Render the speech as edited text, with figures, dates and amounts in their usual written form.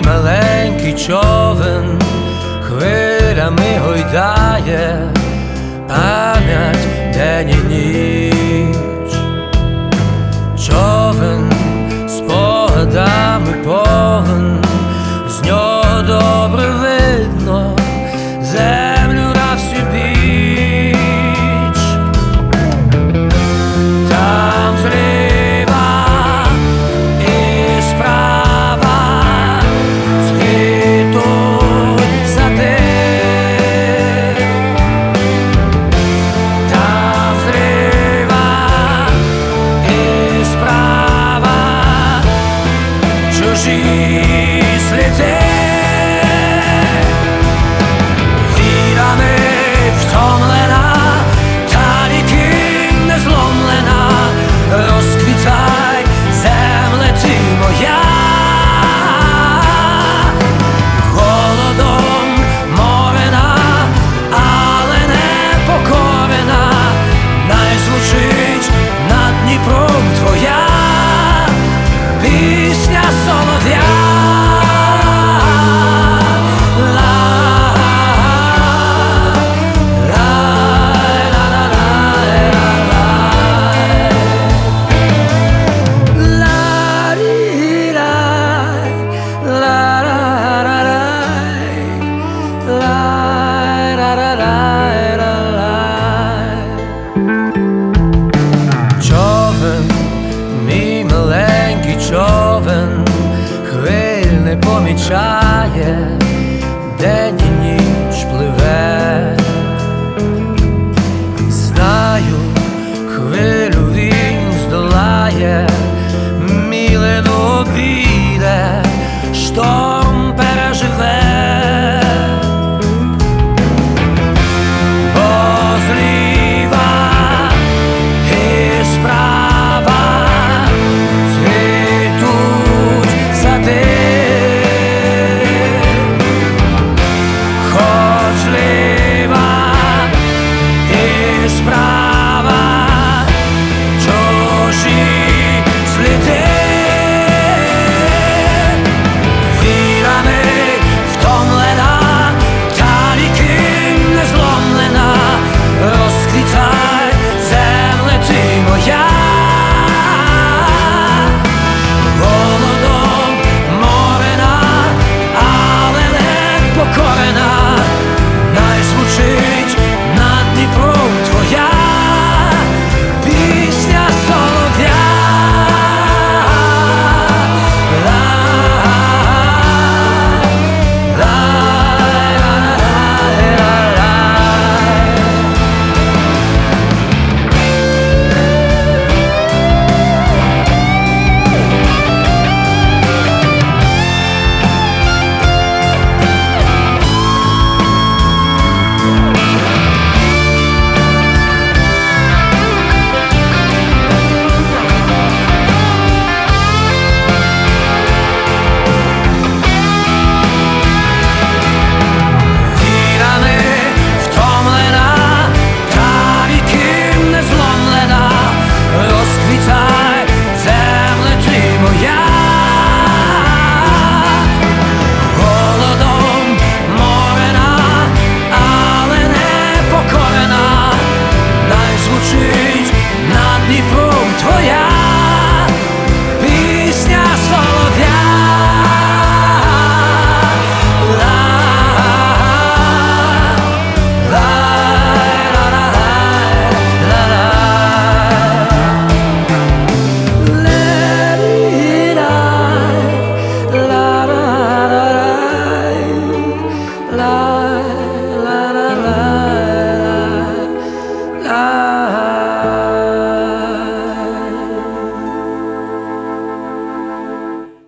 маленький човен хвилями гойдає пам'ять день і ніч. Човен спогадами повен, з нього добре видно землю на всю біч. Там зліва і справа цвітуть сади. Там зліва і справа чужі сліди. Човен хвиль не помічає, день і ніч пливе. Знаю, хвилю він здолає, милину обійде, шторм переживе. La